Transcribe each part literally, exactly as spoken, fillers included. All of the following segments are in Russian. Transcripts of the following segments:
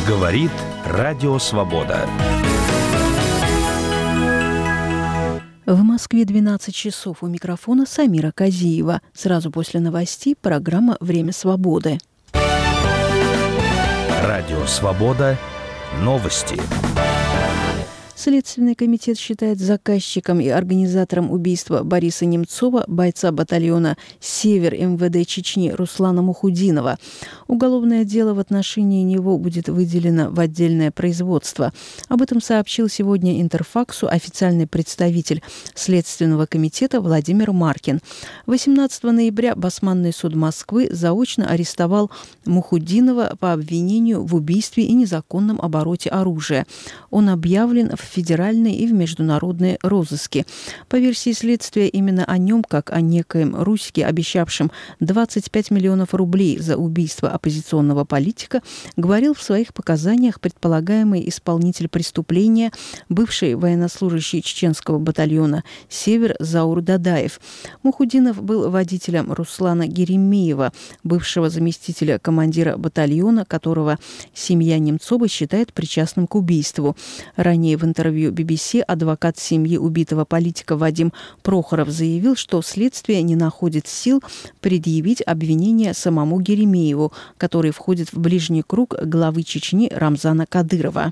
Говорит Радио Свобода. В Москве двенадцать часов. У микрофона Самира Казиева. Сразу после новостей программа «Время свободы». Радио Свобода. Новости. Следственный комитет считает заказчиком и организатором убийства Бориса Немцова бойца батальона «Север» эм вэ дэ Чечни Руслана Мухудинова. Уголовное дело в отношении него будет выделено в отдельное производство. Об этом сообщил сегодня Интерфаксу официальный представитель Следственного комитета Владимир Маркин. восемнадцатого ноября Басманный суд Москвы заочно арестовал Мухудинова по обвинению в убийстве и незаконном обороте оружия. Он объявлен в федеральные и в международные розыски. По версии следствия, именно о нем, как о некоем Руське, обещавшем двадцать пять миллионов рублей за убийство оппозиционного политика, говорил в своих показаниях предполагаемый исполнитель преступления, бывший военнослужащий чеченского батальона «Север» Заур Дадаев. Мухудинов был водителем Руслана Геремеева, бывшего заместителя командира батальона, которого семья Немцова считает причастным к убийству. Ранее в интервью би би си адвокат семьи убитого политика Вадим Прохоров заявил, что следствие не находит сил предъявить обвинение самому Геремееву, который входит в ближний круг главы Чечни Рамзана Кадырова.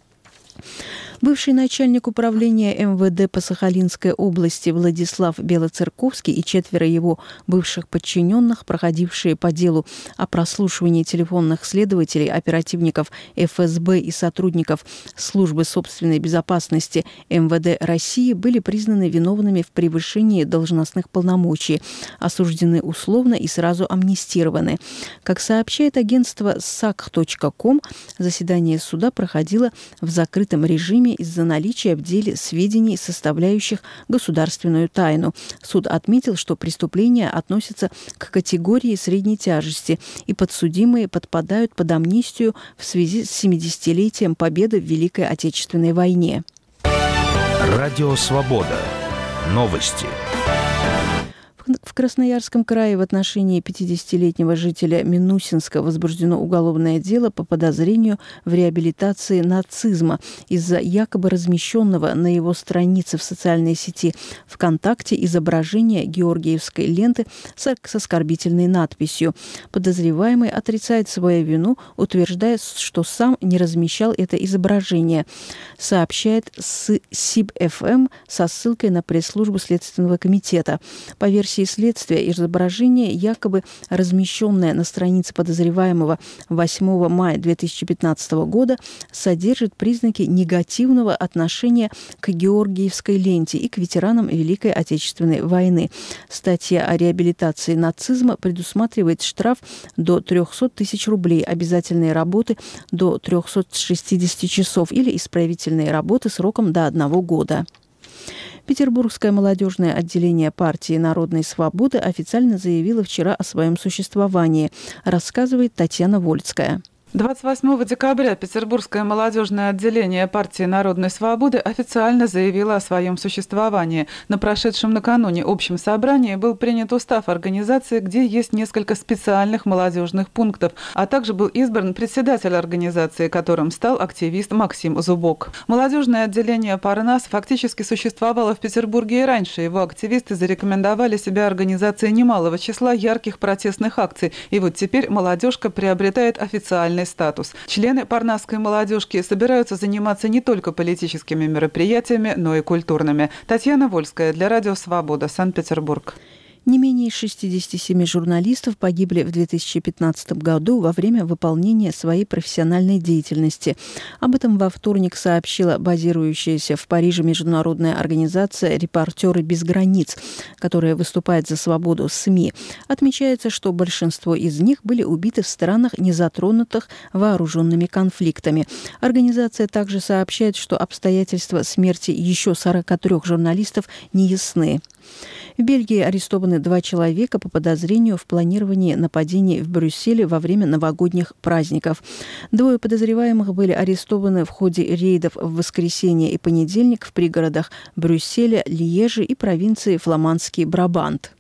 Бывший начальник управления эм вэ дэ по Сахалинской области Владислав Белоцерковский и четверо его бывших подчиненных, проходившие по делу о прослушивании телефонных следователей, оперативников эф эс бэ и сотрудников Службы собственной безопасности эм вэ дэ России, были признаны виновными в превышении должностных полномочий, осуждены условно и сразу амнистированы. Как сообщает агентство сак точка ком, заседание суда проходило в закрытом режиме из-за наличия в деле сведений, составляющих государственную тайну. Суд отметил, что преступления относятся к категории средней тяжести, и подсудимые подпадают под амнистию в связи с семидесятилетием победы в Великой Отечественной войне. Радио Свобода. Новости. В Красноярском крае в отношении пятидесятилетнего жителя Минусинска возбуждено уголовное дело по подозрению в реабилитации нацизма из-за якобы размещенного на его странице в социальной сети ВКонтакте изображения георгиевской ленты с оскорбительной надписью. Подозреваемый отрицает свою вину, утверждая, что сам не размещал это изображение, сообщает СИБ-ФМ со ссылкой на пресс-службу Следственного комитета. По версии следствия, изображение, якобы размещенное на странице подозреваемого восьмого мая две тысячи пятнадцатого года, содержит признаки негативного отношения к георгиевской ленте и к ветеранам Великой Отечественной войны. Статья о реабилитации нацизма предусматривает штраф до трехсот тысяч рублей, обязательные работы до трехсот шестидесяти часов или исправительные работы сроком до одного года. Петербургское молодежное отделение партии «Народной свободы» официально заявило вчера о своем существовании, рассказывает Татьяна Вольская. двадцать восьмого декабря Петербургское молодежное отделение партии «Народной свободы» официально заявило о своем существовании. На прошедшем накануне общем собрании был принят устав организации, где есть несколько специальных молодежных пунктов, а также был избран председатель организации, которым стал активист Максим Зубок. Молодежное отделение «Парнас» фактически существовало в Петербурге и раньше. Его активисты зарекомендовали себя организацией немалого числа ярких протестных акций. И вот теперь молодежка приобретает официальный статус. Члены парнасской молодежки собираются заниматься не только политическими мероприятиями, но и культурными. Татьяна Вольская для Радио Свобода, Санкт-Петербург. Не менее шестидесяти семи журналистов погибли в две тысячи пятнадцатом году во время выполнения своей профессиональной деятельности. Об этом во вторник сообщила базирующаяся в Париже международная организация «Репортеры без границ», которая выступает за свободу СМИ. Отмечается, что большинство из них были убиты в странах, не затронутых вооруженными конфликтами. Организация также сообщает, что обстоятельства смерти еще сорока трёх журналистов неясны. В Бельгии арестованы два человека по подозрению в планировании нападений в Брюсселе во время новогодних праздников. Двое подозреваемых были арестованы в ходе рейдов в воскресенье и понедельник в пригородах Брюсселя, Льежа и провинции Фламандский Брабант.